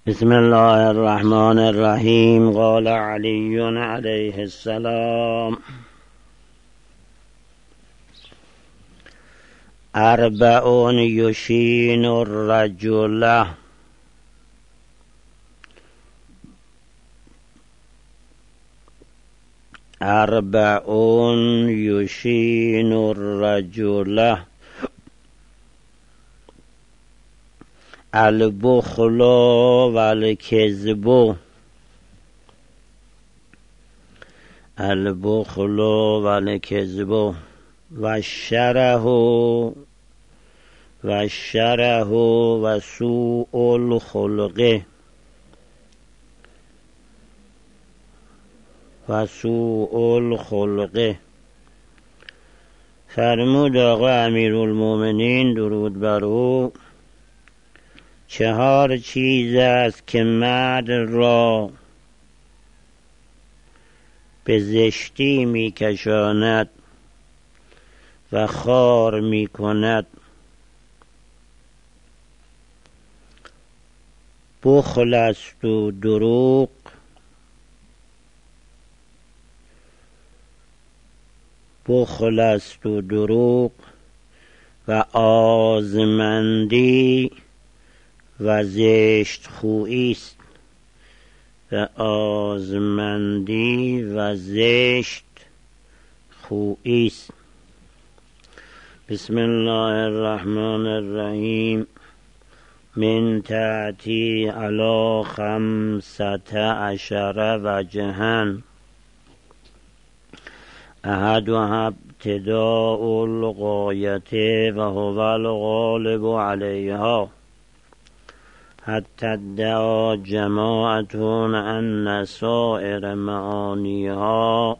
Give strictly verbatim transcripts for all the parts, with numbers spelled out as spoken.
بسم الله الرحمن الرحیم. قال علی علیه السلام: اربع یشین الرجل اربع یشین الرجل البخل والکذب البخل والکذب والشره والشره وسوء الخلق وسوء الخلق. فرمود آقا امیرالمومنین درود بر او: چهار چیز است که مرد را به زشتی می کشاند و خوار می کند. بخل است و دروغ، بخل است و دروغ و آزمندی و زشت خویی است و آزمندی و زشت خویی است. بسم الله الرحمن الرحیم. من تأتی علی خمسة عشر وجها احدها ابتداء الغایة و هو الغالب علیها حتی ادعا جماعت ان سائر معانیها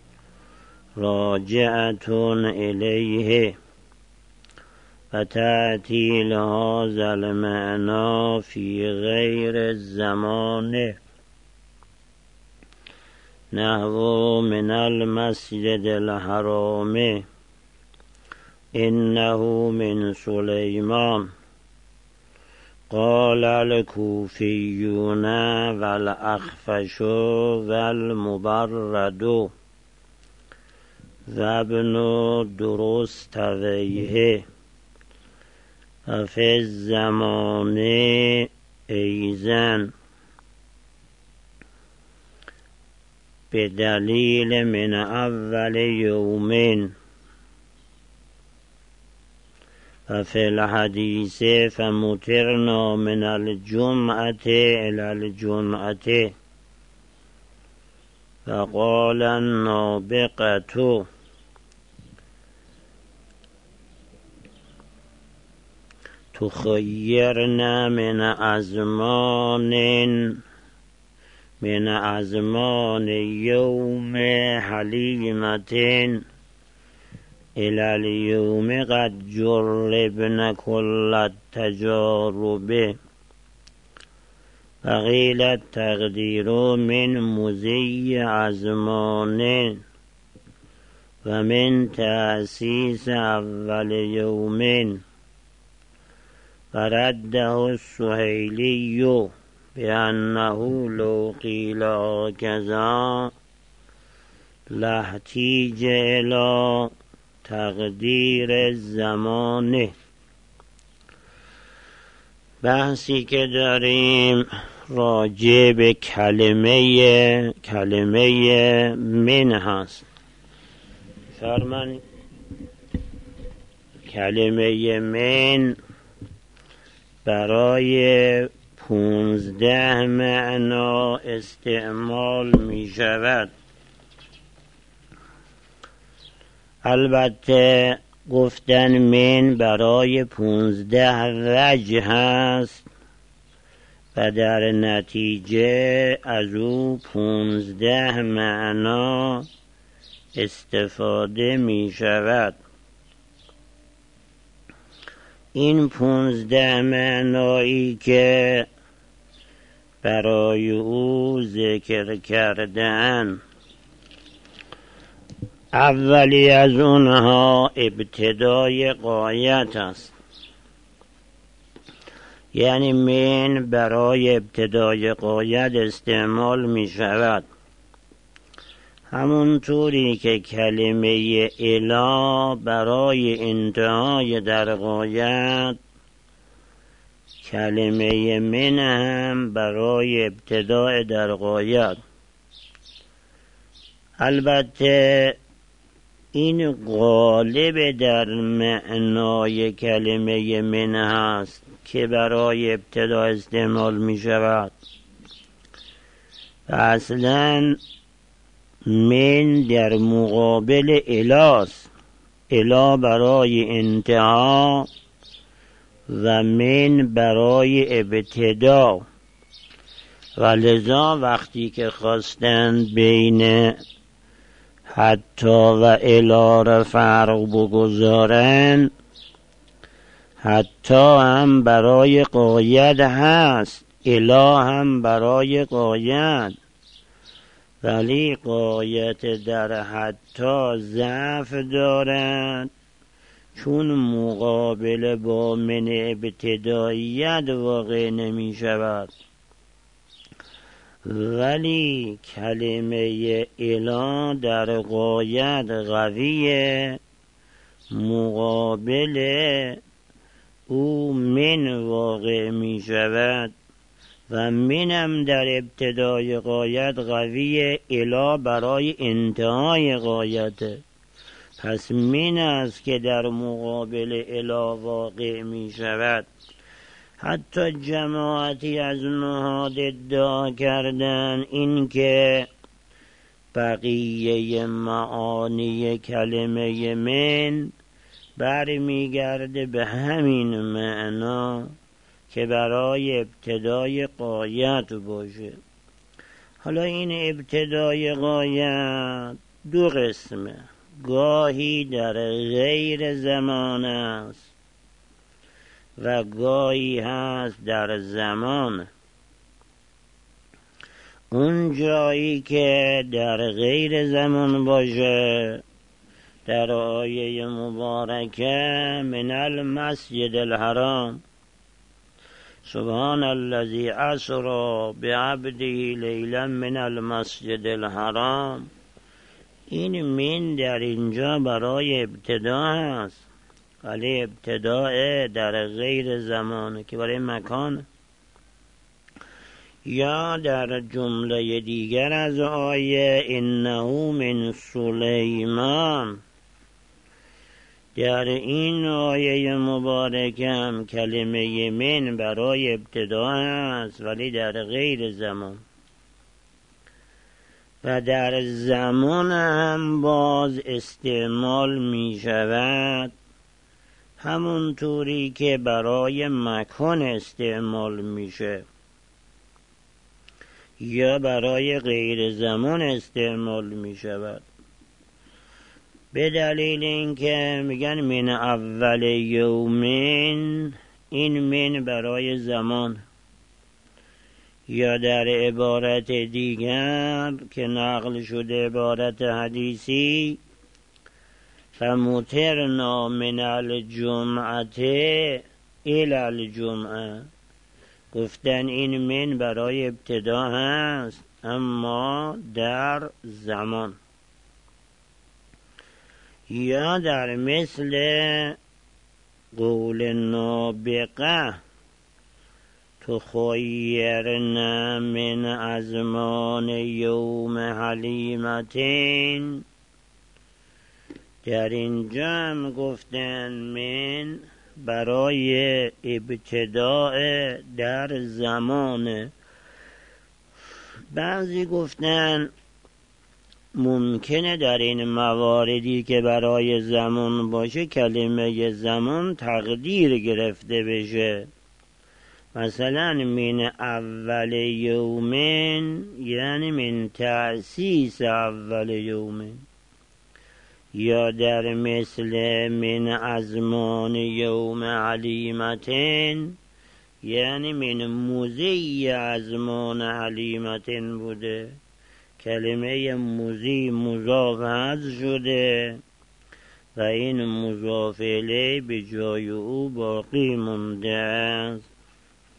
راجعة الیه و تأتی لهذا المعنى فی غیر الزمان نحو من المسجد الحرام انه من سلیمان. قال الكوفيون والأخفش والمبرد وابن درستويه وفي الزمان أيضا بدلیل من اول یوم و فی الحدیث فمطرنا من الجمعة الى الجمعة فقال النابغة تخیرنا من ازمان من ازمان یوم حلیمة الى اليوم قد جربن كل التجارب وقیل التقدیر من مضی ازمان و من تأسیس اول یوم و رده السهیلی بأنه لو قیل هكذا لاحتیج الی تقدیر الزمان. بحثی که داریم راجع به کلمه کلمه من هست. فرمان کلمه من برای پونزده معنا استعمال می شود. البته گفتن من برای پونزده وجه هست و در نتیجه از او پونزده معنا استفاده می شود. این پونزده معنایی که برای او ذکر کردن، اولی از اونها ابتدای غایت است، یعنی من برای ابتدای غایت استعمال می شود، همون طوری که کلمه الی برای انتهای در غایت، کلمه من هم برای ابتدای در غایت. البته این غالب در معنای کلمه من هست که برای ابتدا استعمال می شود و اصلا من در مقابل الاست. الا برای انتها و من برای ابتدا، و لذا وقتی که خواستند بین حتی و الا را فرق بگذارن، حتی هم برای غایت هست، الا هم برای غایت، ولی غایت در حتی ضعف دارد چون مقابل با من ابتداییت واقع نمی شود. ولی کلمه الا در غایت قویه، مقابل او من واقع می شود و منم در ابتدای غایت قویه، الا برای انتهای غایته. پس من است که در مقابل الا واقع می شود. حتی جماعتی از نهاد ادعا کردن این که بقیه معانی کلمه من برمیگرده به همین معنا که برای ابتدای غایت باشه. حالا این ابتدای غایت دو قسمه، گاهی در غیر زمان است و گاهی هست در زمان. اون جایی که در غیر زمان باشه در آیه مبارکه من المسجد الحرام سبحان الذی اسری بعبده لیلا من المسجد الحرام، این من در اینجا برای ابتدا هست، ولی ابتداء در غیر زمانه که برای مکان. یا در جمله دیگر از آیه انه من سلیمان، در این آیه مبارکه هم کلمه من برای ابتدا هست ولی در غیر زمان. و در زمان هم باز استعمال می شود همون طوری که برای مکان استعمال میشه یا برای غیر زمان استعمال می شود، به دلیل اینکه میگن من اول یومین، این من برای زمان. یا در عبارت دیگر که نقل شده عبارت حدیثی فمطرنا من الجمعه الی الجمعه، گفتن این من برای ابتدا هست اما در زمان. یا در مثل قول نابغه تخیرنا من ازمان یوم حلیمتین، در اینجا هم گفتن من برای ابتداء در زمان. بعضی گفتن ممکنه در این مواردی که برای زمان باشه کلمه زمان تقدیر گرفته بشه، مثلا من اول یومین یعنی من تأسیس اول یومین، یا در مثل من ازمان یوم حلیمتین یعنی من موزی ازمان حلیمتین بوده، کلمه موزی مضاف حذف شده و این مضاف الیه به جای او باقی مونده است.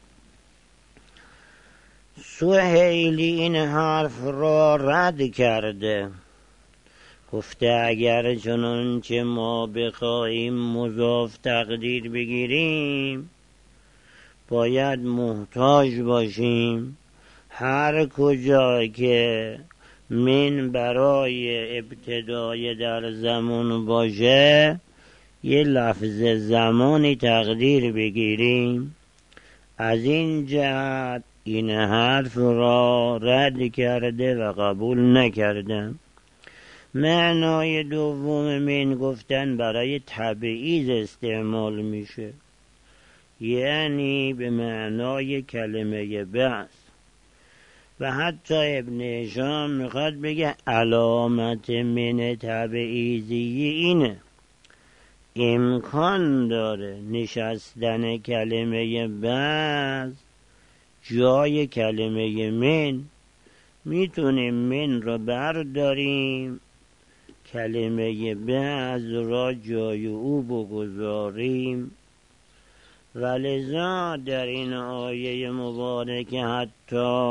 سهیلی این حرف را رد کرده، گفته اگر چنانچه ما بخواهیم مضاف تقدیر بگیریم باید محتاج باشیم. هر کجا که من برای ابتدای در زمان باشه یه لفظ زمانی تقدیر بگیریم. از این جهت این حرف را رد کرده و قبول نکردم. معنای دوم من گفتن برای تبعیض استعمال میشه، یعنی به معنای کلمه بعث. و حتی ابن هشام میخواد بگه علامت من تبعیضی اینه، امکان داره نشستن کلمه بعث جای کلمه من. میتونیم من را برداریم کلمه بعض را جای او بگذاریم. ولذا در این آیه مبارکه حتی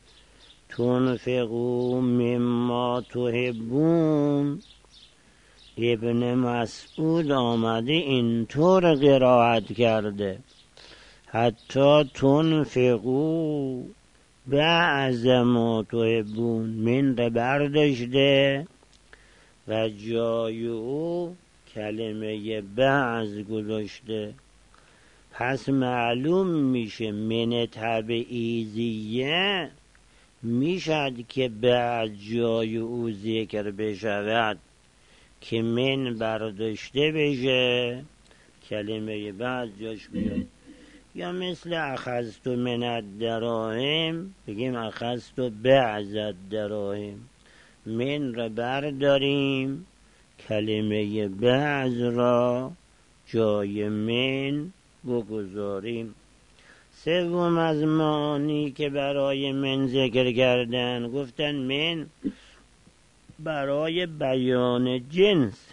تنفقوا مما تحبون، ابن مسعود آمده اینطور قرائت کرده، حتی تنفقوا بعض ما تحبون، من را برداشته و جای او کلمه بعض گذاشته. پس معلوم میشه من تبعیضیه میشد که بعد جای او ذکر بشود که من برداشته بشه کلمه بعد جاش بیاد. یا مثل اخذت من الدراهم بگیم اخذت بعض الدراهم، من را برداریم کلمه بعض را جای من بگذاریم. سوم از معانی که برای من ذکر کردن، گفتن من برای بیان جنس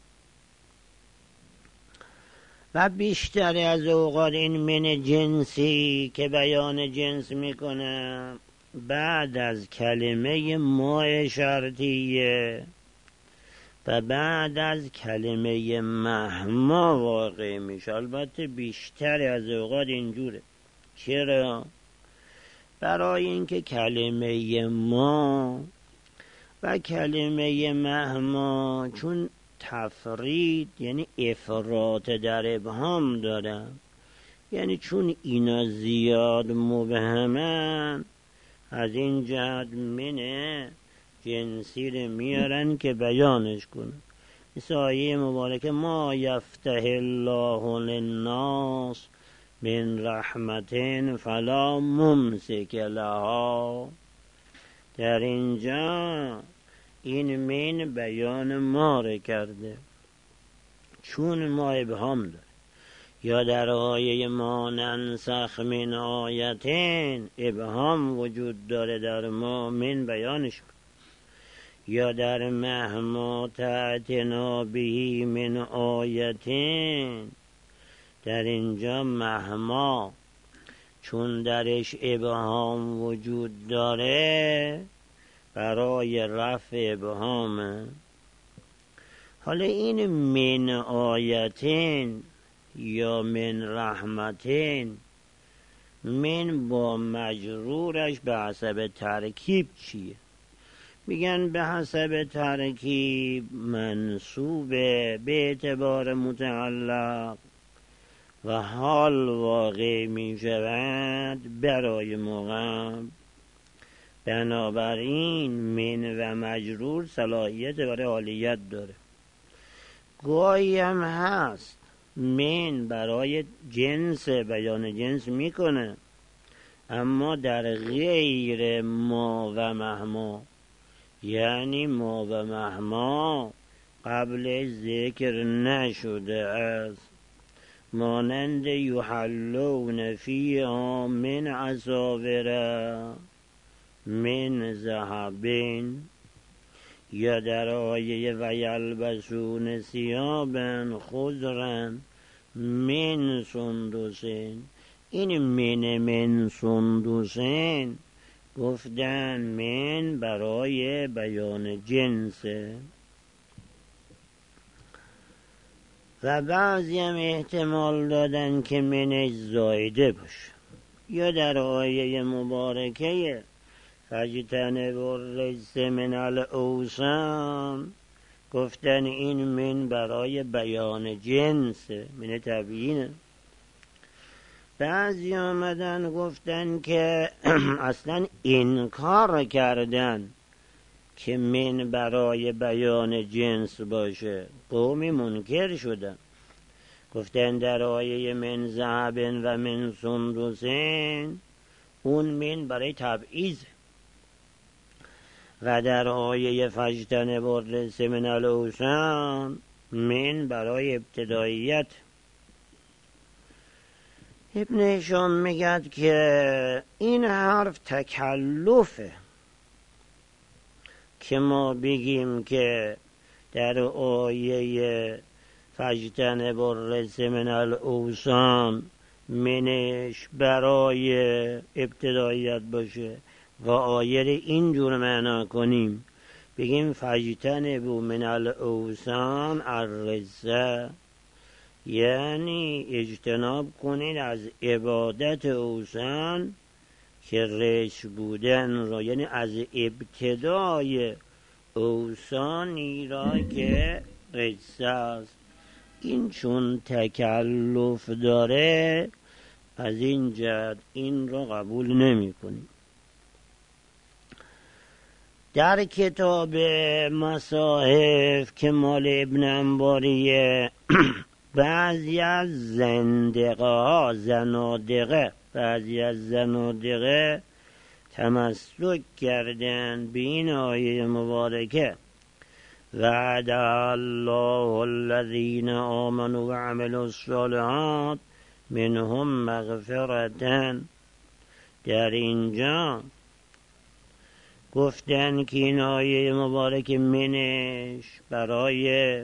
و بیشتر از اوقات این من جنسی که بیان جنس میکنه بعد از کلمه ما شرطیه و بعد از کلمه مهما واقع میشه. البته بیشتر از اوقات اینجوره. چرا؟ برای اینکه کلمه ما و کلمه مهما چون تفرید یعنی افراط در ابهام دارن، یعنی چون اینا زیاد مبهمن، از این جهت من جنسی رو میارن که بیانش کنن. مثل آیه مبارکه ما یفتح الله للناس من رحمت فلا ممسک لها. در اینجا این من بیان ما رو کرده چون ما ابهام داره. یا در آیه ما ننسخ من آیتین ابهام وجود داره در ما، من بیانش کن. یا در مهما تأتنا بهی من آیتین، در اینجا مهما چون درش ابهام وجود داره برای رفع ابهامه. حالا این من آیتین یا من رحمتین، من با مجرورش به حسب ترکیب چیه؟ میگن به حسب ترکیب منصوبه به اعتبار متعلق و حال واقع می شود برای مقام. بنابراین من و مجرور صلاحیت برای حالیت داره. گاهی هم هست من برای جنس بیان جنس میکنه، اما در غیر ما و مهما، یعنی ما و مهما قبل ذکر نشده است، مانند یحلون فیها من اساور من ذهب، یا در آیه و یلبسون ثیابا خضرا من سندس. این من من سندس گفتن من برای بیان جنسه و بعضی هم احتمال دادن که منش زایده باشه. یا در آیه مبارکه فاجتنبوا الرجس من الاوثان گفتن این من برای بیان جنسه، من تبیینه. بعضی آمدن گفتن که اصلا انکار کردن که من برای بیان جنس باشه، قومی منکر شدن. گفتن در آیه من ذهب و من سندس اون من برای تبعیض و در آیه فاجتنبوا الرجس من الاوثان من برای ابتداییت. ابن هشام میگد که این حرف تکلفه که ما بگیم که در آیه فاجتنبوا الرجس من الاوثان منش برای ابتداییت باشه و آیه اینجور معنا کنیم بگیم فاجتنبوا من الاوثان الرجس، یعنی اجتناب کنید از عبادت اوثان که رجس بودن را، یعنی از ابتدای اوثانی را که رجس است. این چون تکلف داره از این جهت این را قبول نمی کنیم. در کتاب مصاحف که مال ابن انباریه بعضی از زندقه ها زنادقه بعضی از زنادقه تمسک کردن به این آیه مبارکه وعد الله الذین آمنوا و عملوا الصالحات منهم مغفرة. در اینجا گفتن که این آیه مبارک منش برای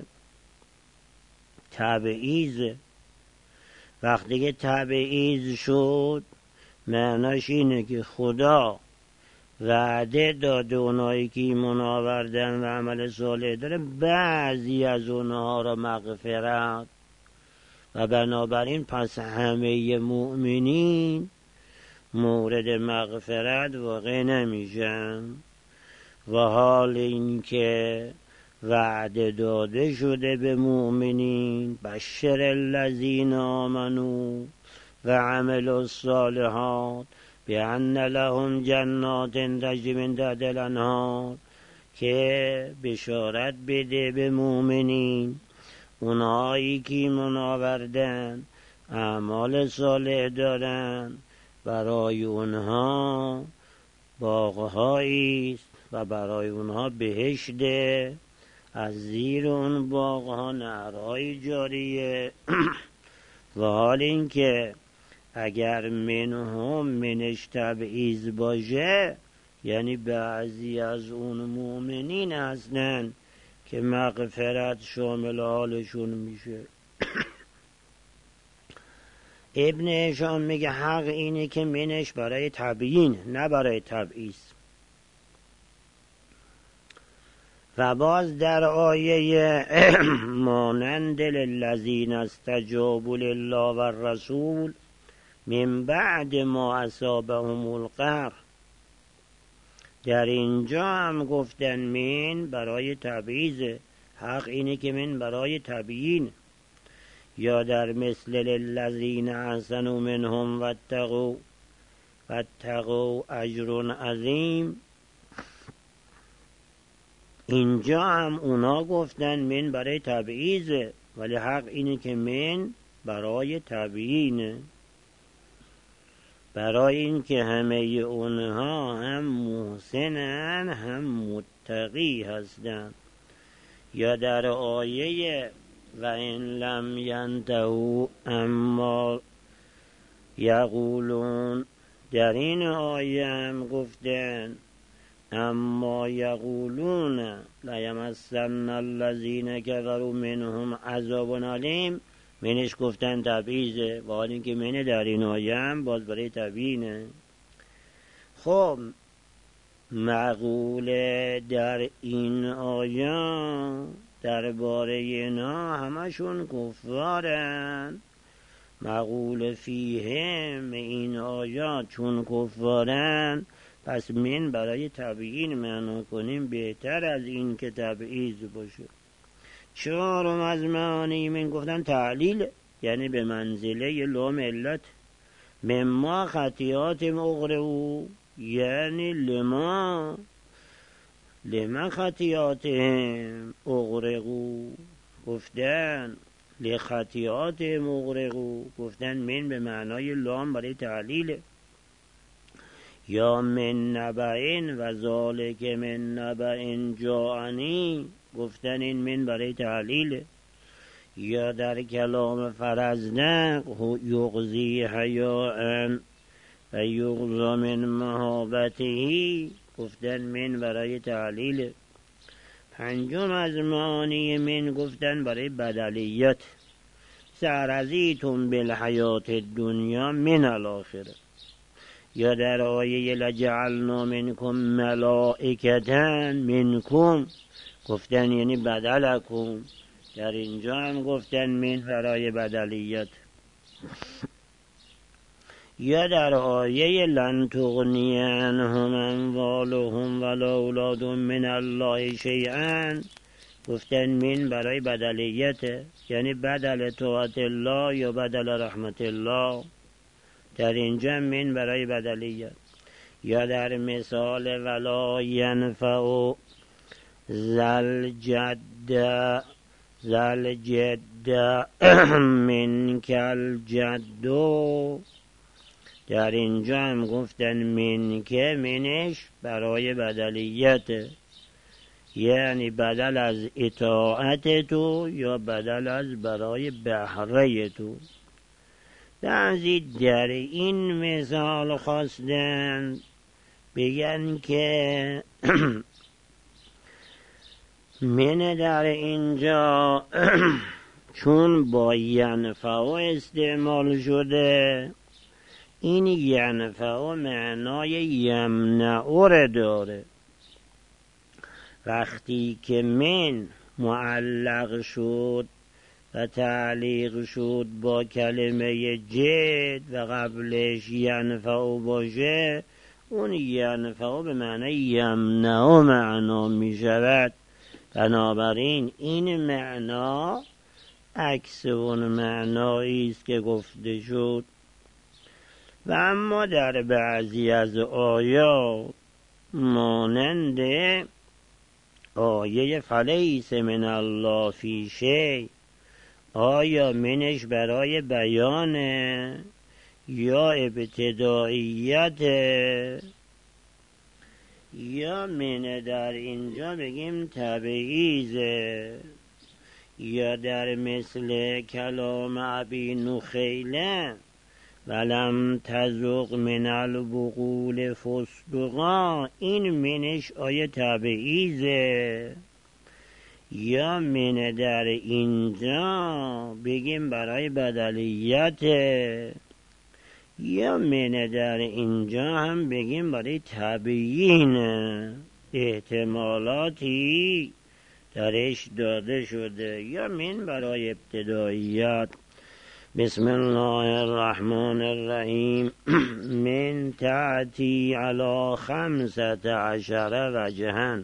تبعیض. وقتی که تبعیض شد معناش اینه که خدا وعده داده اونایی که ایمان آوردن و عمل صالح داره بعضی از اونها را مغفرت و بنابراین پس همه مؤمنین مورد مغفرت واقع نمیشن. و حال این که وعده داده شده به مؤمنین بشر الذین آمنوا و عملوا الصالحات بأن لهم جنات تجری من تحتها الانهار، که بشارت بده به مؤمنین اونایی که ایمان آوردن اعمال صالح دارن برای اونها باغهایی است و برای اونها بهشت، از زیر اون باغها نهرهای جاریه. و حال این که اگر منهم منش تبعیض باشه یعنی بعضی از اون مؤمنین هستن که مغفرت شامل حالشون میشه. ابن هشام میگه حق اینه که منش برای تبیین نه برای تبعیض. و باز در آیه مانند للذین استجابوا لله و الرسول من بعد ما اصابهم القرح، در اینجا هم گفتن من برای تبعیض، حق اینه که من برای تبیین. یا در مثل للذین احسنوا منهم واتقوا واتقوا اجر عظیم، اینجا هم اونا گفتن من برای تبعیضه ولی حق اینه که من برای تبیینه، برای این که همه اونها هم محسنن هم متقی هستن. یا در آیه و ان لم ینتهوا اما یقولون، در این آیه هم گفتن اما یقولون لیمسن الذین کفروا منهم عذاب علیم، منش گفتن تبعیضه و حال این که منه در این آیه هم باز برای تبیینه. خب مقول در این آیه درباره اینا همشون کفارن. مقول فیهم این آیات چون کفارن، پس من برای تبیین معنا کنیم بهتر از این که تبعیض باشه. چهارم از معانی من گفتن تعلیل، یعنی به منزله لام علت. مما خطیات مغرقو، یعنی لما لما خطیاتهم اغرقو گفتن، لخطیات مغرقو گفتن من به معنای لام برای تعلیل. یا من نبعین و ذالک من نبعین جاءنی گفتن این من برای تعلیل. یا در کلام فرزدق یغزی حیاءن و یغزا من مهابتهی گفتن من برای تعلیل. پنجم از معانی من گفتن برای بدلیت. سرزیتم بالحیات الدنیا من الاخره. یا در آیه لجعلنا منکم ملائکة منکم گفتن یعنی بدلکم. در اینجا هم گفتن من برای بدلیت. یا در آیه لن تغنی عنهم اموالهم ولا اولادهم من الله شیئا گفتن من برای بدلیت، یعنی بدل طاعت الله یا بدل رحمت الله. در اینجا من برای بدلیت. یا در مثال ولا ینفع ذل جد ذل جد من کل جدو، در اینجا هم گفتن من که منش برای بدلیت، یعنی بدل از اطاعت تو یا بدل از برای بهره تو. بعضی در این مثال خواستن بگن که من در اینجا چون با ینفع استعمال شده، این ینفع معنای یمنع داره. وقتی که من معلق شد و تعلیق شد با کلمه جد و قبلش ینفع باشه، اون ینفع به معنی یمنع معنا می شود. بنابراین این معنا عکس اون معنایی است که گفته شد. و اما در بعضی از آیات مانند آیه فلیس من الله فی شیء، آیا منش برای بیان یا ابتداییت، یا من در اینجا بگیم تبعیضه. یا در مثل کلام ابی نخیله ولم تذق من البقول فسدقا، این منش آیه تبعیضه. یا من در اینجا بگیم برای بدلیت، یا من در اینجا هم بگیم برای تبیین. احتمالاتی درش داده شده. یا من برای ابتداییات. بسم الله الرحمن الرحیم. من تأتی علی خمسة عشر وجها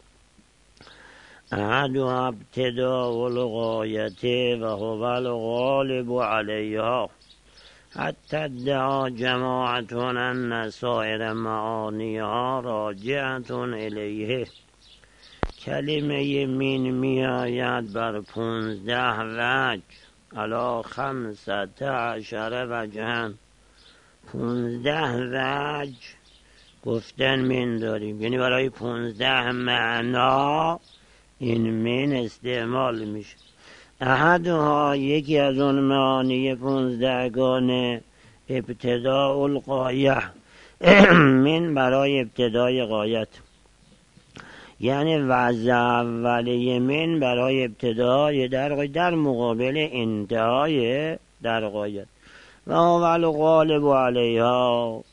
احد ابتداء الغایت و هو الغالب علیها حتی ادعا جماعتون ان سایر معانیها راجعتون الیه. کلمه من می آید بر پونزده وجه، علا خمسة عشر وجهن، پونزده وجه گفتن من داریم، یعنی برای پونزده معنا این من استعمال میشه. احدها یکی از اون معانی پونزدهگانه ابتداء الغایه، من برای ابتدای غایت، یعنی وضع اولیه من برای ابتدای در غایت در مقابل انتهای در غایت. و اول غالب علیها،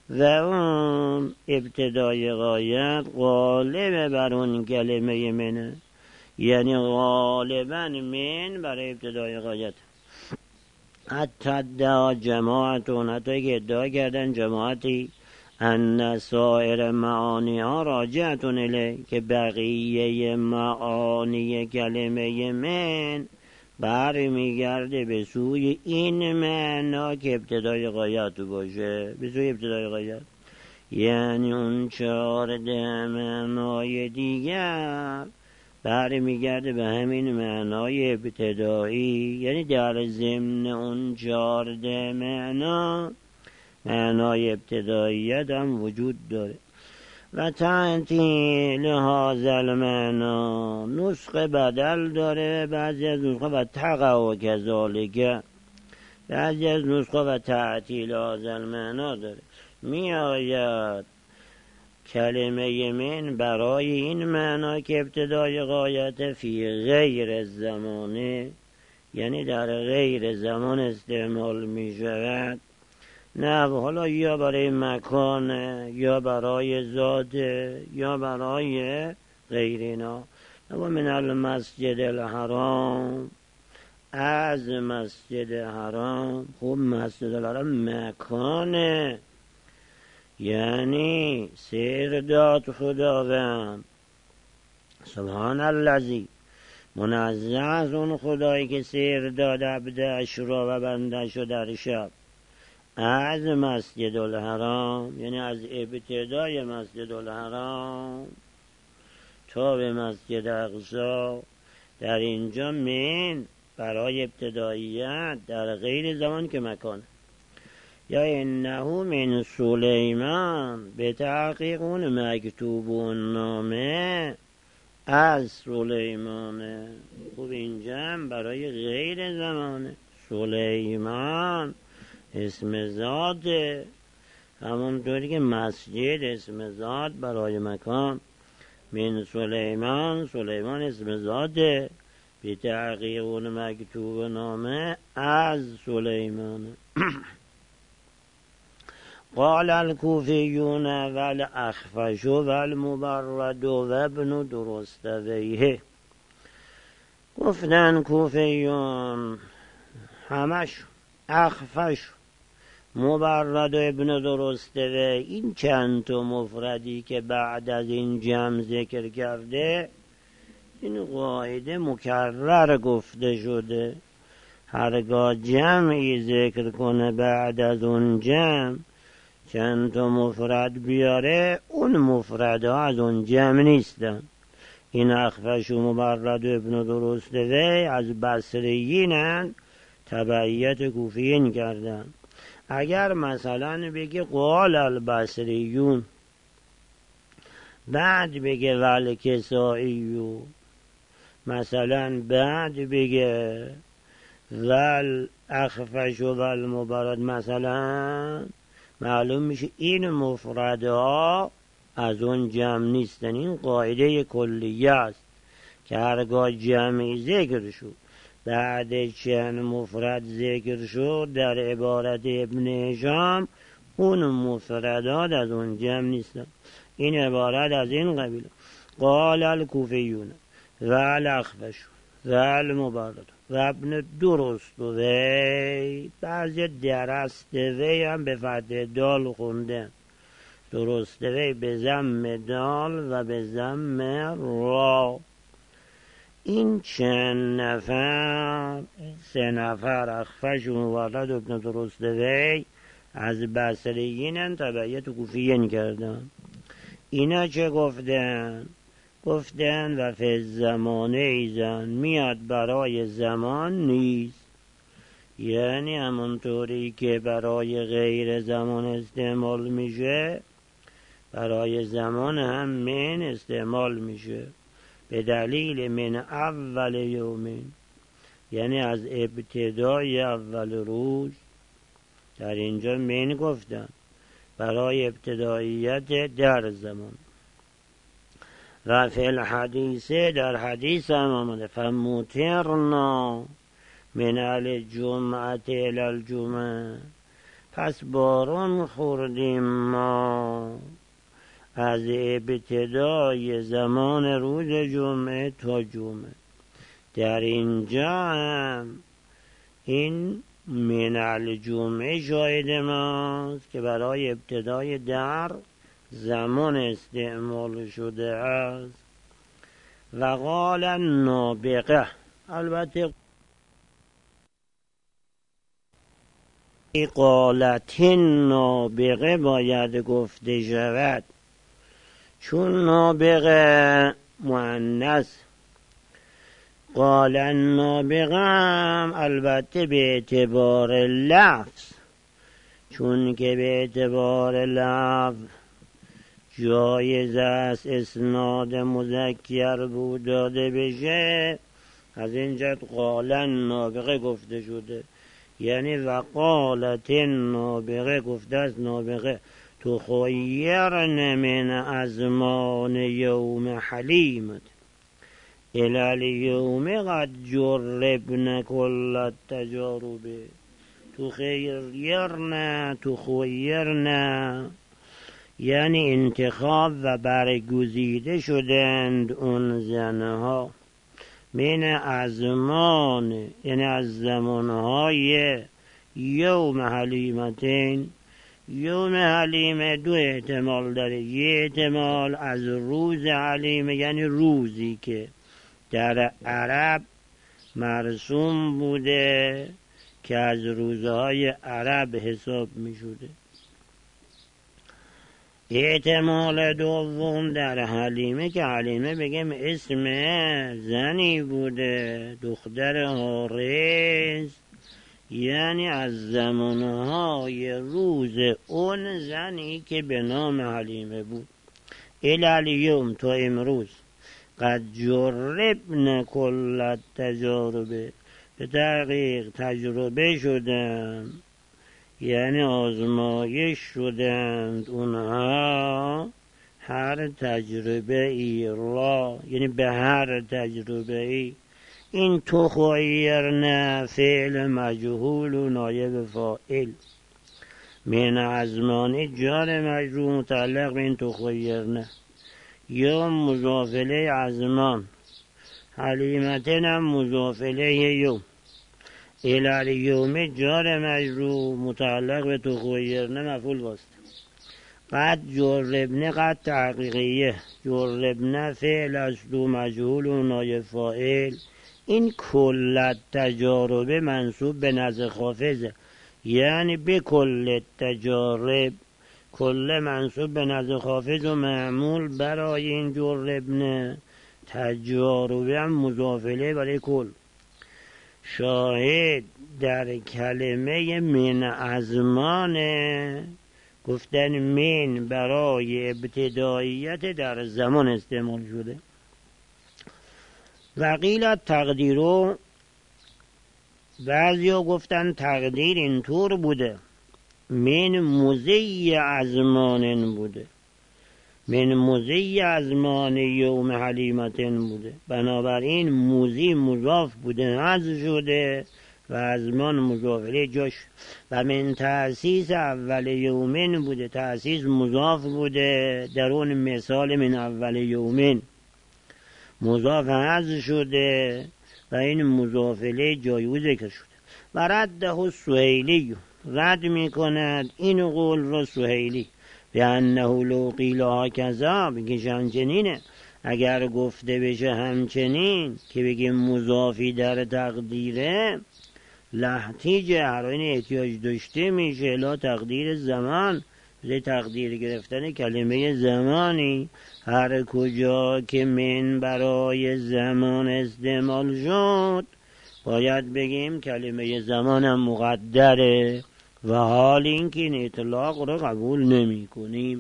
و اون ابتدای غایت غالب بر اون کلمه منه، یعنی غالبا من برای ابتدای غایت. حتی ادعا جماعتون، حتی که ادعا کردن جماعتی ان سایر معانی ها راجعتون اله، که بقیه معانی کلمه من بر میگرده به سوی این معنا که ابتدای غایت باشه، به سوی ابتدای غایت. یعنی اون چهارده معنای دیگر بر میگرده به همین معنای ابتدایی، یعنی در ضمن اون چهارده معنا معنای ابتداییت هم وجود داره. و تعطیل هذا المعنا نسخه بدل داره، بعضی از نسخه و تقع و کذالک، بعضی از نسخه و تعطیل هذا المعنا داره. می آید کلمه من برای این معنا که ابتدای غایت فی غیر زمانه، یعنی در غیر زمان استعمال می شود. نه حالا یا برای مکان، یا برای ذات، یا برای غیرنا. و من المسجد الحرام، از مسجد حرام. خوب مسجد الحرام مکانه، یعنی سیر داد خداوند سبحان الذی، منزه از اون خدایی که سیر داد عبدش را و بندش را در شب، از مسجد الحرام، یعنی از ابتدای مسجد الحرام تا به مسجد اقصی. در اینجا من برای ابتداییت در غیر زمان که مکان. یا انه من سلیمان، به تحقیق اون مکتوب و نامه از سلیمانه. خوب اینجا برای غیر زمانه. سلیمان اسم ذاته، همونطوری که مسجد اسم ذات برای مکان. من سلیمان، سلیمان اسم ذاته، به تحقیق اون مکتوب نامه از سلیمان. قال الکوفیون والاخفش والمبرد و ابن درستویه. گفتن کوفیون همش، اخفش، مبرد و ابن درستوی، این چند تا مفردی که بعد از این جمع ذکر کرده، این قاعده مکرر گفته شده. هرگاه جمعی ذکر کنه بعد از اون جمع چند تا مفرد بیاره، اون مفردها از اون جمع نیستن. این اخفش و مبرد و ابن درستوی از بصریینن، تبعیت کوفیین کردن. اگر مثلا بگه قال البصریون، بعد بگه والکسائیو، مثلا بعد بگه والاخفش و والمبرد، مثلا معلوم میشه این مفردها از اون جمع نیستن. این قاعده کلیه است که هرگاه جمعی ذکر شد بعد چند مفرد ذکر شد در عبارت ابن هشام، اون مفردات از اون جمع نیستن. این عبارت از این قبیل. قال الکوفیون و الاخفش و المبرد و ابن درستوی، بعضی درستوی هم به فتح دال خونده، درستوی به ضم دال و به ضم را. این چند نفر، سه نفر، اخفش و مبرد و ابن درستوی، از بصریین تبعیت کوفیین کردن. اینا چه گفتن؟ گفتن و فی زمانه ایزن، میاد برای زمان نیست، یعنی همونطوری که برای غیر زمان استعمال میشه برای زمان هم من استعمال میشه، به دلیل من اول یومین، یعنی از ابتدای اول روز. در اینجا من گفتن برای ابتداییت در زمان. و فی الحدیث، در حدیث هم آمده فموترنا من الجمعه الی الجمعه، پس باران خوردیم ما از ابتدای زمان روز جمعه تا جمعه. در اینجا هم این من الجمعه شاهد ماست که برای ابتدای در زمان استعمال شده است. و قال نابغه، البته قالت نابغه باید گفته شود، چون نابغه مؤنث. قال نابغه هم البته به اعتبار لفظ، چون که به اعتبار لفظ جایز است اسناد مذکر بود داده بشه، از این جهت قال نابغه گفته شده. یعنی وقالت نابغه گفته است نابغه تخیرن من ازمان یوم حلیمت الی الیوم قد جربن کل التجارب. تخیرن تخیرن یعنی انتخاب و برگزیده شدند اون زنها، من ازمان یعنی از زمانهای یوم حلیمتین. یوم حلیمه دو احتمال داره. یه احتمال از روز حلیمه یعنی روزی که در عرب مرسوم بوده که از روزهای عرب حساب می شده. احتمال دوم در حلیمه که حلیمه بگیم اسم زنی بوده، دختر حارث، یعنی از زمانهای روز اون زنی که به نام حلیمه بود. الی الیوم تا امروز قد جربن کل التجارب، به تحقیق تجربه شدن یعنی آزمایش شدند اونها هر تجربه ای را، یعنی به هر تجربه ای. این تخیرن فعل مجهول و نایب فاعل، من ازمان جار مجرور متعلق به این تخیرن یا مضافله ازمان، حلیمتن هم مضافله یوم، الی یوم جار مجرور متعلق به تخیرن مفعول واسطه. قد جربنه قد تحقیقیه، جربنه فعل است و مجهول و نایب فاعل. این کل تجارب منصوب به نزد خافضه، یعنی به کل تجارب، کل منصوب به نزد خافض و معمول برای این جربنه. تجارب هم مضافله برای کل. شاهد در کلمه من ازمانه گفتن من برای ابتداییت در زمان استعمال شده. وقیل تقدیرو، بعضی ها گفتن تقدیر اینطور بوده من مزی ازمانن بوده، من مزی ازمان یوم حلیمتن بوده، بنابراین موزی مضاف بوده حذف شده و ازمان مضافله جاش. و من تأسیس اول یومن بوده، تأسیس مضاف بوده در اون مثال من اول یومن مضاف حذف شده و این مضافله جای او ذکر شده. و رده سهیلی، رد می کند این قول را سهیلی به انه لو قیل هکذا، بگیش همچنینه. اگر گفته بشه همچنین که بگیم مضافی در تقدیره، لحتیجه هر این احتیاج داشته میشه لا تقدیر زمان، به تقدیر گرفتن کلمه زمانی. هر کجا که من برای زمان استعمال شد باید بگیم کلمه زمانم مقدره و حال این که این اطلاق رو قبول نمی کنیم.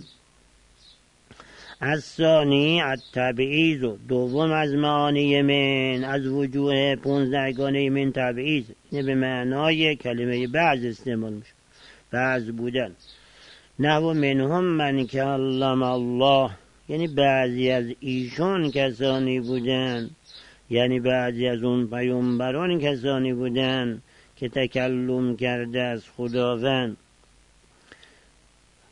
از ثانی التبعیض، دوم از معانی من از وجوه پونزدگانه من تبعیض، این به معنای کلمه بعض استعمال میشه، بعض بودن. نحو منهم من کلم الله، یعنی بعضی از ایشون کسانی بودن، یعنی بعضی از اون پیامبران کسانی بودن که تکلم کرده از خداوند.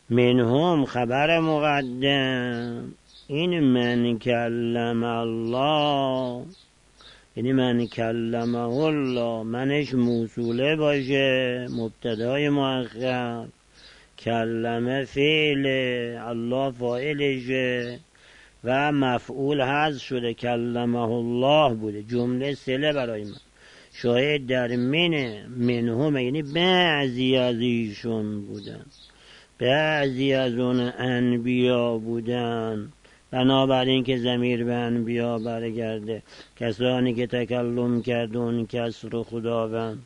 منهم خبر مقدم، این من کلم الله یعنی من کلمه الله، منش موصوله باشه، مبتدای مؤخر، کلمه فعل، الله فاعلشه و مفعول حذف شده، کلمه الله بوده، جمله صله برای من. شاید در من منهم یعنی بعضی از ایشون بودن، بعضی از اون انبیا بودن، بنابراین که ضمیر به انبیا برگرده، کسانی که تکلم کرد اون کس رو خداوند.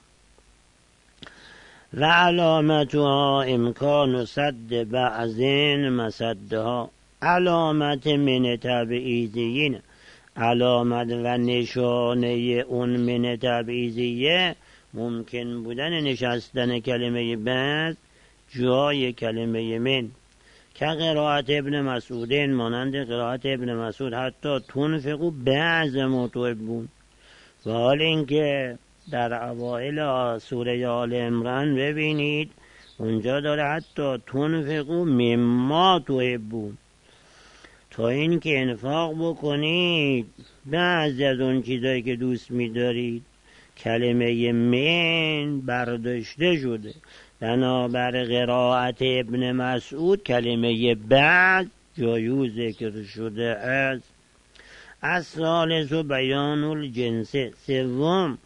و علامتها امکان صد بعضین مصدها، علامت من تبعیضیین، علامت و نشانه اون من تبعیضیه ممکن بودن نشستن کلمه بعض جای کلمه من، که قرائت ابن مسعودین، مانند قرائت ابن مسعود، حتی تنفقوا بعض ما تحبون. و حال اینکه در اوائل سوره آل عمران ببینید اونجا داره حتی تنفقوا مما تحبون، تا این که انفاق بکنید بعضی از اون چیزایی که دوست می‌دارید. کلمه من برداشته شده، بنابر قرائت ابن مسعود کلمه بعد جایو ذکر شده است. از ثالث و بیان الجنس، سوم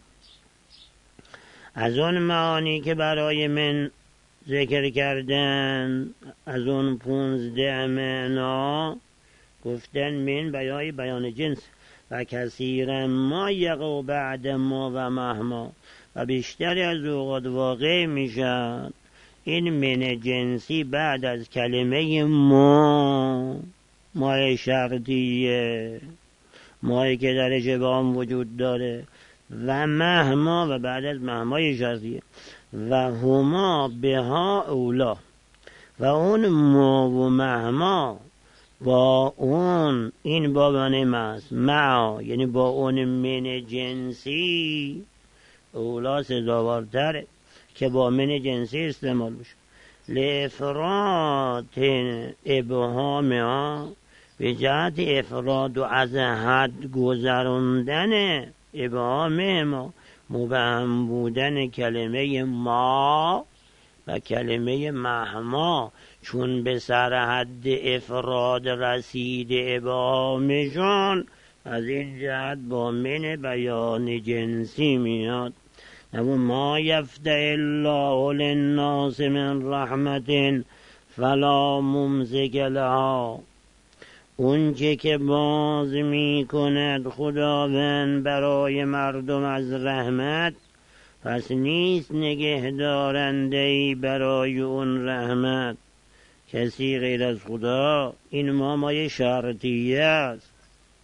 از اون معانی که برای من ذکر کردن، از اون پونزده معنا گفتن من بیای بیان جنس، و کثیرا ما یقع بعد ما و مهما، و بیشتری از اوقات واقع میشن این من جنسی بعد از کلمه ما، ما شرطیه، مایی که در جوام وجود داره، و مهما و بعد از مهمای شرطیه، و هما بها اولا، و اون ما و مهما با اون، این با معنی ماست، ما یعنی با اون من جنسی اولا سزاوارتره که با من جنسی استعمال بشه. لافراد ابهامها، به جهت افراد و از حد گذراندن ابهام ما، مبهم بودن کلمه ما و کلمه مهما، چون به سر حد افراد رسید ابهامشون، از این جهت با من بیان جنسی میاد. نمون ما یفتح الله للناس من رحمت فلا ممسک لها، اونچه که باز می کند خداوند برای مردم از رحمت، پس نیست نگه دارنده‌ای برای اون رحمت کسی غیر از خدا. این ما مای شرطیه است.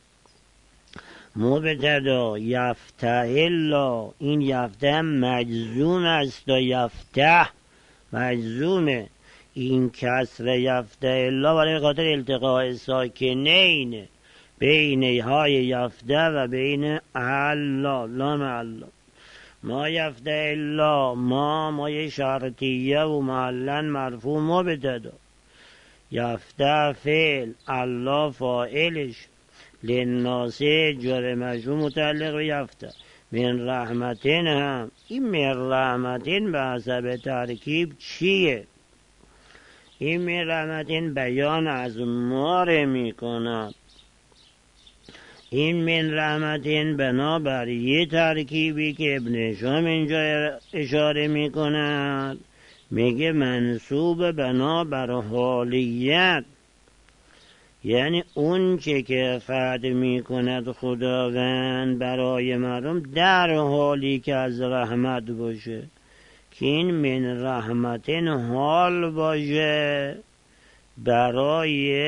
مبتدا یفتح الله، این یفتح مجزوم است، و یفتح مجزومه، این کسر یفتح الله برای خاطر التقاء ساکنین بین های یفتح و بین الله، لام الله. ما یفتح الله، ما مای شرطیه و محلن مرفوع مبتدا، یفتح فعل، الله فاعلش، للناس جار مجرور متعلق به یفتح. من رحمتین هم، این من رحمتین به حسب ترکیب چیه؟ این من رحمتین بیان از ماره می کند. این من رحمتین بنابر یه ترکیبی که ابن هشام اینجا اشاره می کند، میگه منصوب بنابر حالیت، یعنی اون چه که فعل می کند خداوند برای مردم در حالی که از رحمت باشه، که این من رحمتین حال باشه برای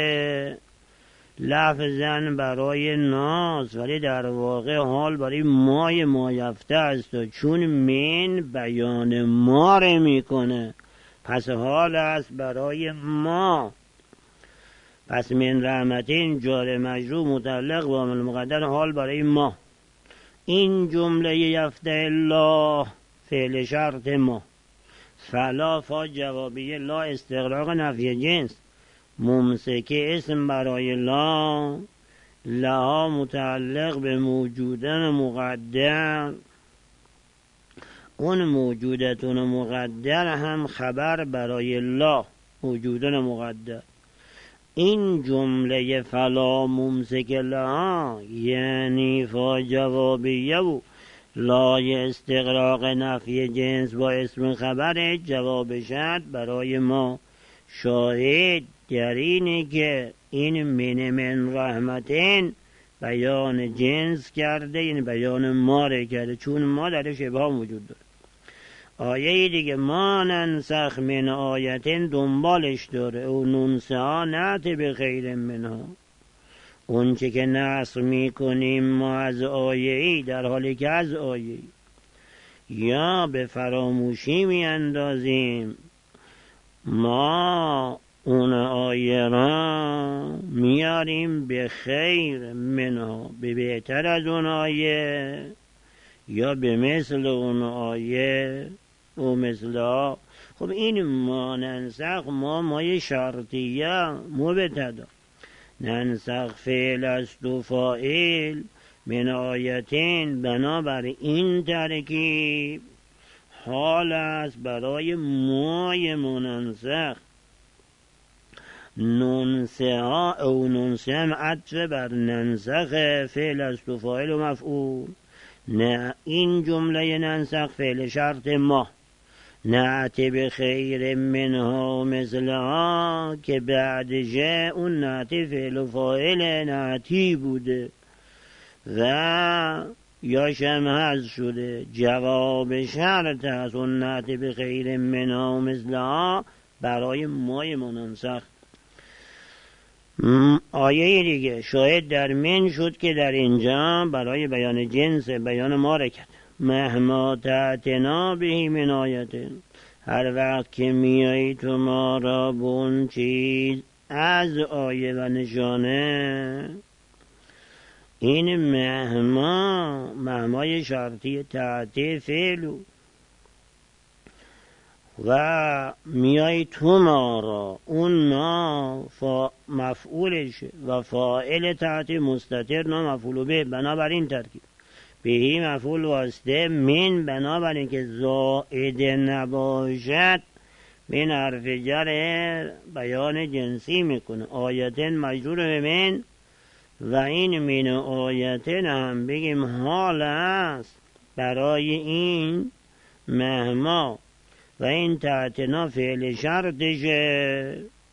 لفظن برای ناس، ولی در واقع حال برای مای ما یفته است، چون من بیان ما رو میکنه، پس حال است برای ما. پس من رحمتین جار مجرور متعلق با عامل مقدر حال برای ما. این جمله یفته الله فعل شرط ما، فلا فا جوابیه، لا استغراق نفی جنس، ممسکه اسم برای لا، لها متعلق به موجودن مقدر، اون موجودتون مقدر هم خبر برای لا موجودن مقدر. این جمله فلا ممسک لها یعنی فا جوابیه و لای استغراق نفی جنس با اسم خبر جواب شرط برای ما. شاهد در اینه که این من من رحمتین بیان جنس کرده، یعنی بیان ما کرده، چون ما در شبه وجود داره. آیه دیگه ما ننسخ من آیتین دنبالش داره، او ننسها نعت به خیر منها، اون چه که نسخ میکنیم ما از آیه ای در حالی که از آیه ای یا به فراموشی میاندازیم، ما اون آیه را میاریم به خیر منها، به بهتر از اون آیه، یا به مثل اون آیه و مثلها. خب این ما ننسخ ما مای شرطیه مبتدا، ننسخ فعل است و فاعل من آیتین، بنابر این ترکیب حال است برای مای مننسخ. ننسه ها او ننسه هم عطف بر ننسخ فعل است و فاعل و مفعول. نه این جمله ننسخ فعل شرط ما، نعت به خیر منها و مثلها که بعد جه اون نعت فعل و فاعل نعتی بوده و یا شمهز شده، جواب شرط از اون نعت به خیر منها و مثلها برای مای مننسخ. آیه دیگه شاهد در من شد که در اینجا برای بیان جنس بیان ما را کرد. مهما تأتنا بهی من آیتین، هر وقت که میایی تو ما را بون چیز از آیه و نشانه. این مهما مهمای شرطی تأتی فعلو و میای تو ما را، اون ما فا مفعولشه و فاعل تحت مستتر نا مفعول به، بنابراین ترکیب بهی مفعول واسطه من، بنابراین که زائد نباشد من حرف جر بیان جنسی میکنه. آیتن مجرور به من و این من آیتن هم بگیم حال است برای این مهما و این تحتنا فعل شرطشه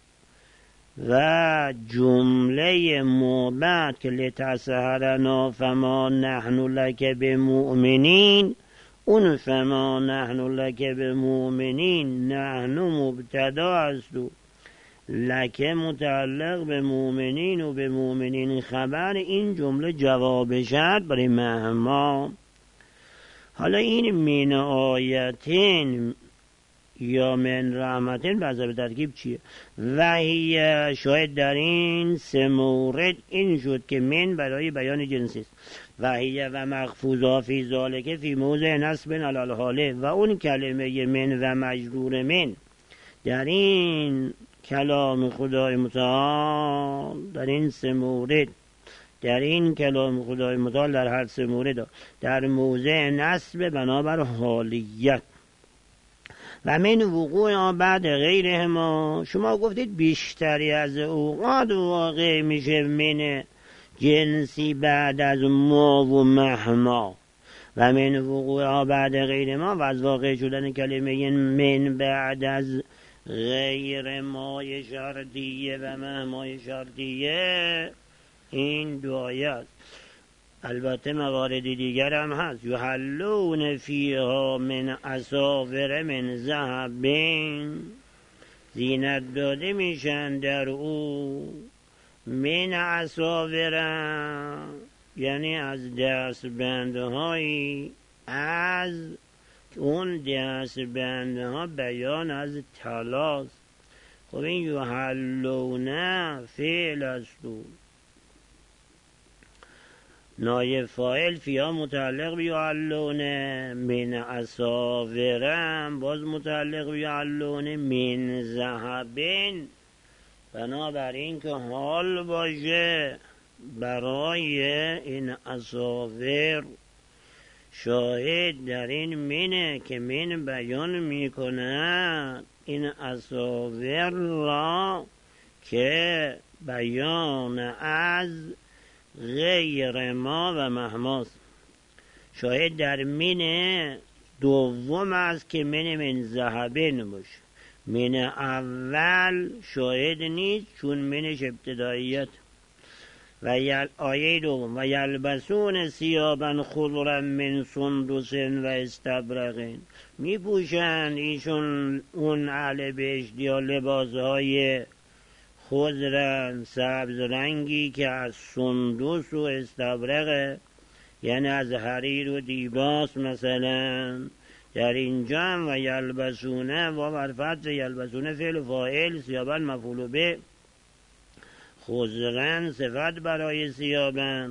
و جمله موبت که لتسهرنا فما نحن لک بمؤمنین، اون فما نحن لک بمؤمنین نحن مبتدا است و لک متعلق به مؤمنین و به مؤمنین خبر. این جمله جواب شرط برای مهما. حالا این من آیتین یا من رحمتین بذار به ترکیب چیه؟ وحیه شاید در این سه مورد این شد که من برای بیان جنسی است. وحیه و مخفوضا فی ذالک فی موضع نصب علی الحاله، و اون کلمه من و مجرور من در این کلام خدای متعال، در این سه مورد، در این کلام خدای متعال در هر سه مورد در موضع نصب بنابر حالیت و من وقوع بعد غیره ما. شما گفتید بیشتری از اوقات واقع میشه من جنسی بعد از ما و مهما، و من وقوع بعد غیر ما و از واقع شدن کلمه من بعد از غیر مای شرطیه و مهمای شرطیه این دو آیات. البته مواردی دیگر هم هست. یحلون فیها من اساور من ذهب، زینت داده میشن در او من اساور، یعنی از دستبندهایی، از اون دستبندها بیان از طلاست. خب این یحلون فعل است و نایب فاعل فیا متعلق به یعلونه، من اصاورم باز متعلق به یعلونه، من ذهبین بنابراین که حال باشه برای این اصاور. شاهد در این منه که من بیان میکنه این اصاور را که بیان از غیر ما و مهماست. شاهد در من دوم است که من من ذهبین باشه. من اول شاهد نیست چون منش ابتداییت. و یل آیه دوم و یلبسون ثیابا خضرا من سندس و استبرق، می پوشند ایشون اون اهل بهشت یا لباسهای خضرا سبز رنگی که از سندس و استبرق، یعنی از حریر و دیباس مثلا. در اینجا هم و یلبسونه و برفت یلبسونه فعل فاعل، ثیابا مفعول به، خضرن صفت برای ثیابن،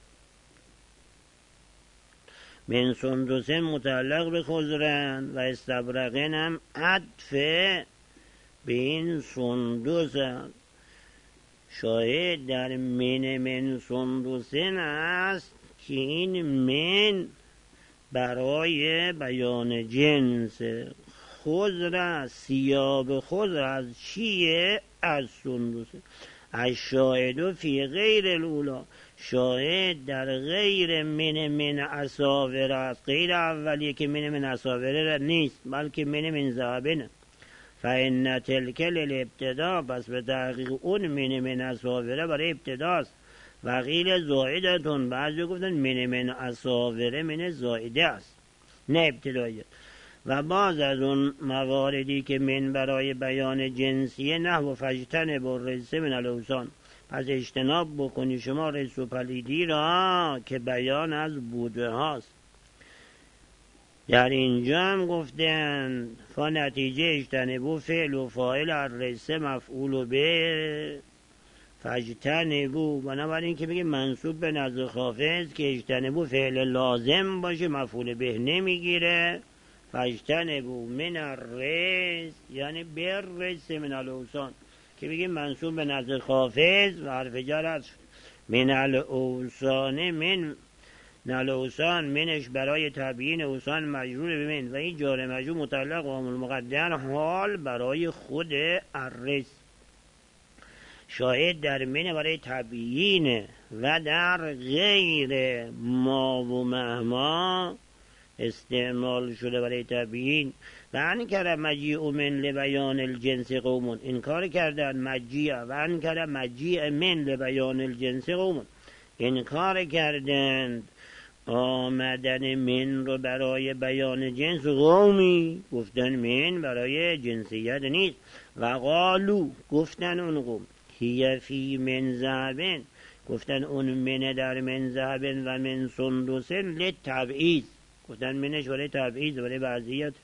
من سندسن متعلق به خضرن و استبرقن هم عطف به این سندس است. شاهد در من من سندسن است که این من برای بیان جنس. خضر ثیاب خضر از چیه؟ از سندسه. از شاهد فی غیر الاولا، شاهد در غیر من من اصاور است. غیر اولیه که من من اصاور نیست بلکه من من ذهبینه. فإن تلک الابتدا، پس به تحقیق اون من من اصاوره برای ابتداست. و قیل زائدتون، بعضی گفتن من من اصاوره من زائده است نه ابتداییت. و باز از اون مواردی که من برای بیان جنسیه، نحو فجتنب الرجس من الاوثان، پس اجتناب بکنی شما رجس و پلیدی را که بیان از بوده هاست. در اینجا هم گفتن فا نتیجه اجتنبو فعل و فاعل الرجس مفعول به فجتنبو، بنابراین که بگه منصوب به نزد خافض که اجتنبو فعل لازم باشه مفعول به نمیگیره. فجتنبو من الرجس یعنی بر رجس من الاوثان که بگیم منصوب به نزد خافض و حرف جر است. من الاوثان، من الاوثان منش برای تبیین اوثان مجرور به من و این جار مجرور متعلق و المقدر حال برای خود الرجس. شاهد در من برای تبیین و در غیر ما و مهما استعمال شده برای تبیین. و انکر مجیع من لبیان الجنس قومون، انکار کردن مجیع و انکر مجیع من لبیان الجنس قومون، انکار کردند آمدن من رو برای بیان جنس قومی، گفتن من برای جنسیت نیست. و قالو، گفتن اون قوم، هی فی من ذهبن، گفتن اون من در من ذهبن و من سندسن لتبعیض، گفتن منش برای تبعیض برای بعضیت.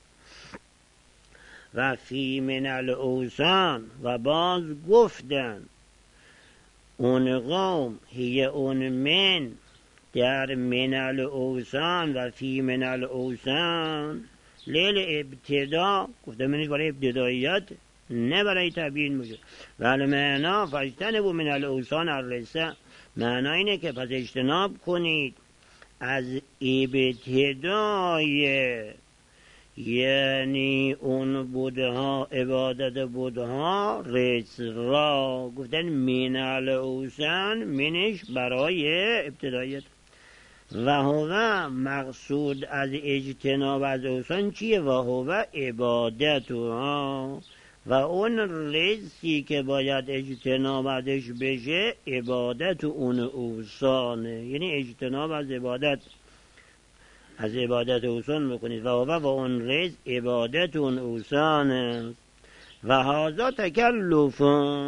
و فی من الاوثان، و باز گفتن اون قوم هی اون من در من الاوثان و فی من الاوثان لیل ابتدا، گفتن منش برای ابتداییت نه برای تبیین باشه. ولی معنا فاجتنبوا من الاوثان الرجس، معنا اینه که پس اجتناب کنید از ابتدای، یعنی اون بودها عبادت بودها رجس را. گفتن من الاوثان منش برای ابتدایت. و هو مقصود از اجتناب از اوثان چیه؟ و هو عبادتها، و اون رجسی که باید اجتناب ازش بشه عبادت اون اوثانه، یعنی اجتناب از عبادت از عبادت اوثان بکنید. و هو و اون رجس عبادت اون اوثانه. و هذا تکلف،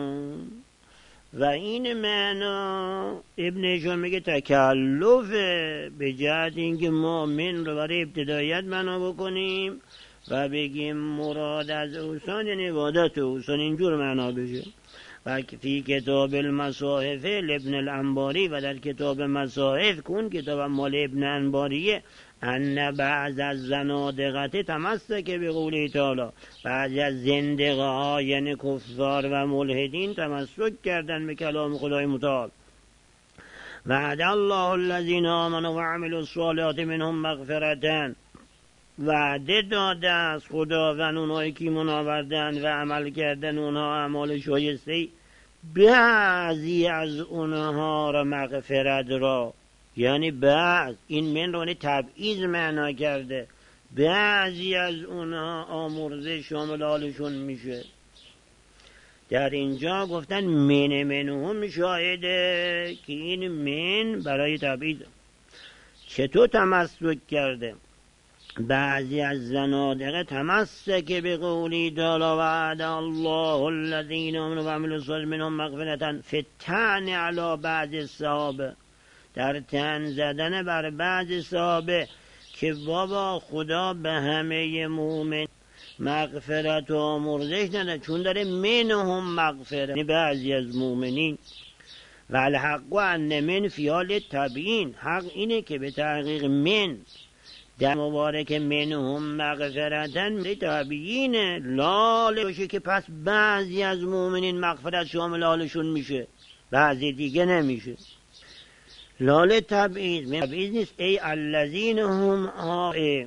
و این معنا ابنشون میگه تکلفه، به جهت اینکه ما من رو برای ابتدایت معنا بکنیم و بگیم مراد از اوثان یعنی عبادت اوثان، اینجور معنا بشه. و فی کتاب المصاحف لابن الانباری و در کتاب مصاحف کن کتاب مال ابن انباریه ان بعض از زنادقه تمسک به قوله تعالی، بعضی از زندقه ها یعنی کفار و ملحدین تمسک کردن به کلام خدای متعال. وعد الله الذین آمنوا و عملوا الصالحات منهم مغفرة، وعده داده از خداوند اونهایی که ایمان آوردن و عمل کردن اونها اعمال شایسته، بعضی از اونها را مغفرت را، یعنی بعض این من رو تبعیض معنا کرده، بعضی از اونها آمرزش شامل حالشون میشه. در اینجا گفتن من منهم شاهده که این من برای تبعیض. چطور تمسک کرده؟ بعضی از زنادقه تمسک به قولی تعالی وعد الله الذین آمنوا و عملوا الصالحات منهم مغفرة فی الطعن علی بعض الصحابه، در طعن زدن بر بعض صحابه که بابا خدا به همه مومن مغفرت و آمرزش نده چون داره منهم مغفرت، بعضی از مومنین. و الحق ان من فیال تبیین، حق اینه که به تحقیق من در مبارک منهم مغفرتن تبیینه لاله باشه که پس بعضی از مومنین مغفرت شامل حالشون میشه، بعضی دیگه نمیشه. لاله تبعیض تبعیض نیست. ای الذین هم آئه،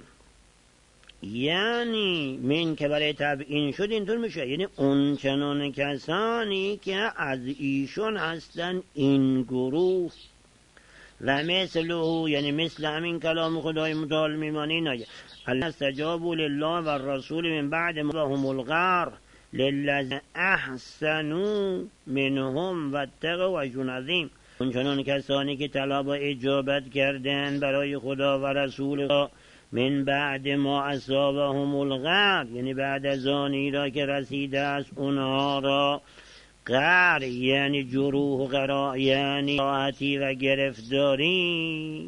یعنی من که برای تبعین شد اینطور میشه، یعنی اون چنان کسانی که از ایشون هستن این گروه. و مثله یعنی مثل همین کلام خدای متعال میمانی نایه الله استجابوا لله و الرسول من بعد ما هم الغر للذین احسنوا منهم واتقوا اجر عظیم. اون چنان کسانی که طلب و اجابت کردن برای خدا و رسول من بعد ما اصابهم الغر، یعنی بعد از آنی را که رسیده است اونها را غر، یعنی جروح و غرا، یعنی راحتی و گرفتاری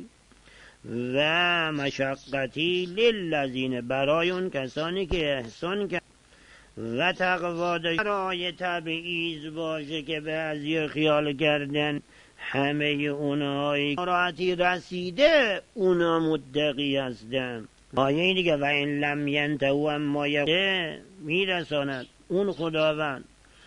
و مشقتی للذین، برای اون کسانی که احسان کرد و تقوا داشت. برای تبعیض باشه که بعضی خیال کردن همه اونهایی راحتی رسیده اونا متقی هستن. آیه دیگه و این لم ینتهوا اما یقه میرساند اون خداوند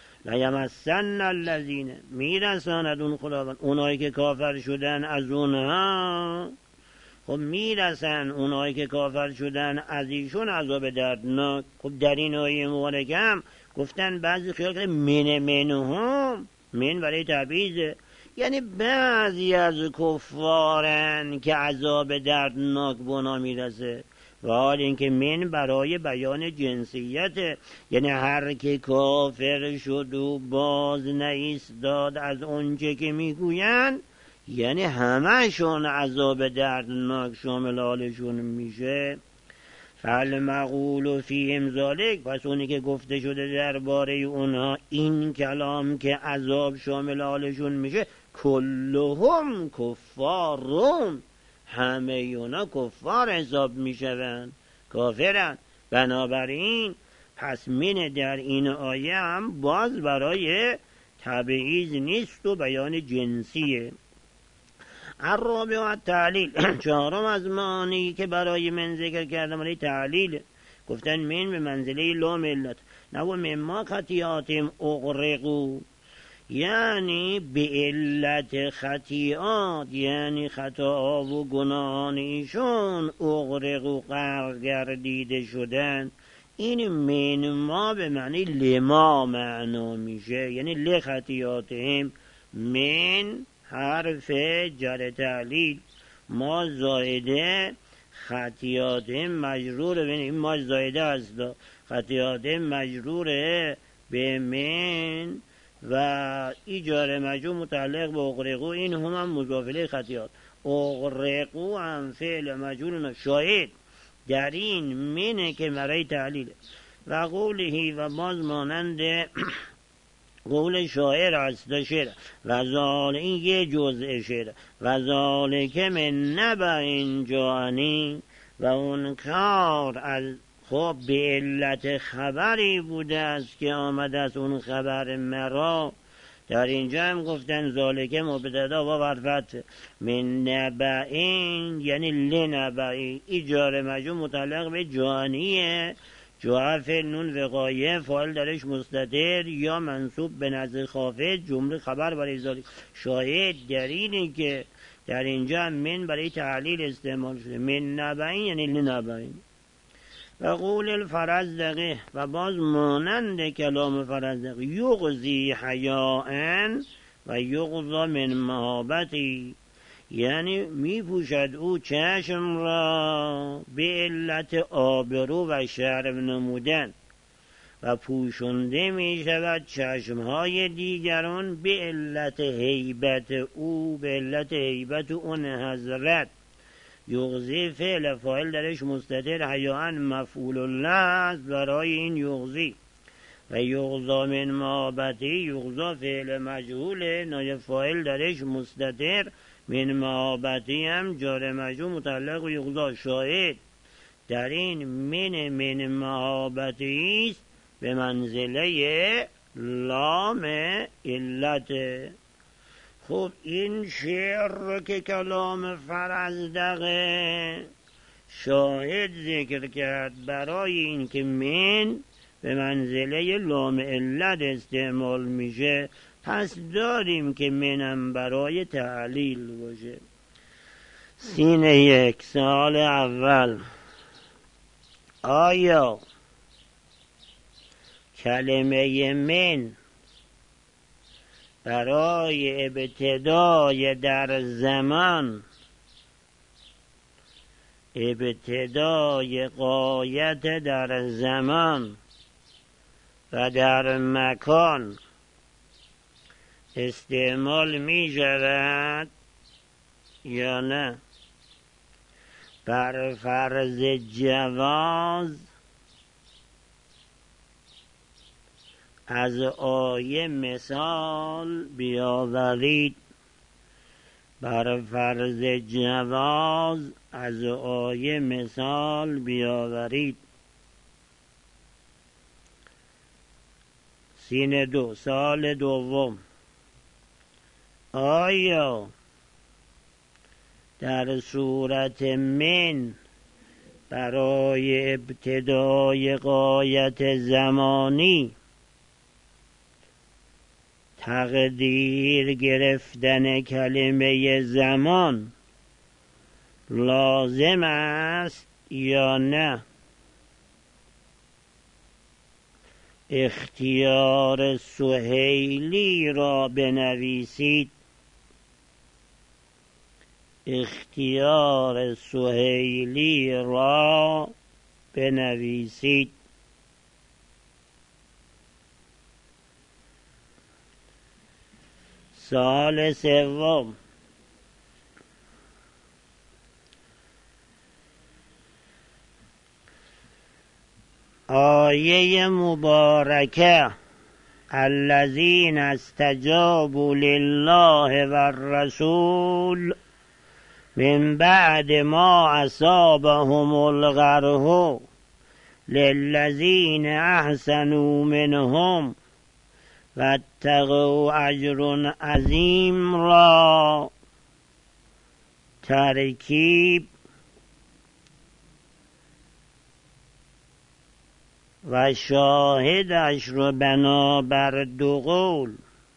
لیمسن الذین، میرساند اون خداوند اونایی که کافر شدن از اونها، خب میرسن اونایی که کافر شدن از ایشون عذاب دردناک. خب در این آیه مبارکه هم گفتن بعضی خیال کردن من منهم، من برای تبعیضه، یعنی بعضی از کفارن که عذاب دردناک به اونا میرسه، و حال اینکه من برای بیان جنسیت، یعنی هر که کافر شد و باز نایستاد از اونچه که میگوین، یعنی همهشون عذاب دردناک شامل حالشون میشه. فالمقول فیهم ذالک، پس اونی که گفته شده درباره اونها این کلام که عذاب شامل حالشون میشه، کلهم کفارون، همه اونا کفار حساب میشوند، کافرن. بنابراین پس من در این آیه هم باز برای تبعیض نیست و بیان جنسیه. الرابع تعلیل، چهارم از معانی که برای من ذکر کردم برای تعلیل، گفتن من به منزله لام علت، نو مما خطیاتهم اغرقوا، یعنی به علت خطیات، یعنی خطاها و گناهان ایشون اغرقوا غرق گردیده شدن. این من ما به معنی لما معنا میشه، یعنی لخطیاتهم. من حرف جر تعلیل، ما زایده، خطیاتهم مجروره، ببین این ما زایده است، خطیاتهم مجروره به من و ایجار مجرور متعلق به اغرقو، این هم هم مضافله خطیات. اغرقو هم فعل مجرور شاهد در این منه که برای تعلیل. و قوله و باز مانند قول شاعر است، شعر و ذال، این یه جزء شعر، و ذالک من نبع جانی، و اون کار از خب به علت خبری بوده است که آمده است اون خبر مرا در اینجا هم گفتن ذالکه مبتدا و برفت من نبعین یعنی لنبعین، ای جار مجرور متعلق به جانیه، جا فعل نون وقایه فاعل درش مستتر یا منصوب به نظر خافض، جمله خبر برای ذالک. شاهد در اینه که در اینجا من برای تعلیل استعمال شده، من نبعین یعنی لنبعین. و قول الفرزدقی و باز مانند کلام فرزدقی، یغزی حیاءن و یغضا من مهابتی، یعنی می پوشد او چشم را به علت آبرو و شرم نمودن و پوشنده می شود چشمهای دیگران به علت هیبت او، به علت هیبت اون حضرت. یغزی فعل فاعل درش مستتر، حیاءن مفعول الله برای این یغزی. و یغضا من مهابتی، یغضا فعل مجهول نایب فاعل درش مستتر، من مهابتی هم جار مجهول متعلق به یغضا. شاهد در این من من مهابتی است به منزله لام علت. خب این شعر رو که کلام فرزدقه شاهد ذکر کرد برای این که من به منزله لام علت استعمال میشه، پس داریم که منم برای تعلیل باشه. سینه یک، سال اول، آیا کلمه من برای ابتدای در زمان، ابتدای غایت در زمان و در مکان استعمال می شود یا نه؟ بر فرض جواز از آیه مثال بیاورید. بر فرض جواز از آیه مثال بیاورید. سین دو، سال دوم، آیا در صورت من برای ابتدای غایت زمانی تقدیر گرفتن کلمه زمان لازم است یا نه؟ اختیار سهیلی را بنویسید. اختیار سهیلی را بنویسید. سال سوم، آیه مبارکه الذین استجابوا لله والرسول من بعد ما اصابهم القرح للذین احسنوا منهم واتقوا اجر عظیم را ترکیب و شاهدش رو بنابر دو قول،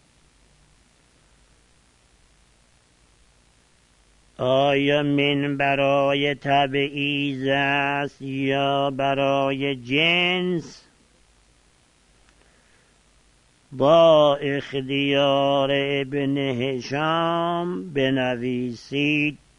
آیا من برای تبعیض است یا برای جنس؟ با اختیار ابن هشام بنویسید.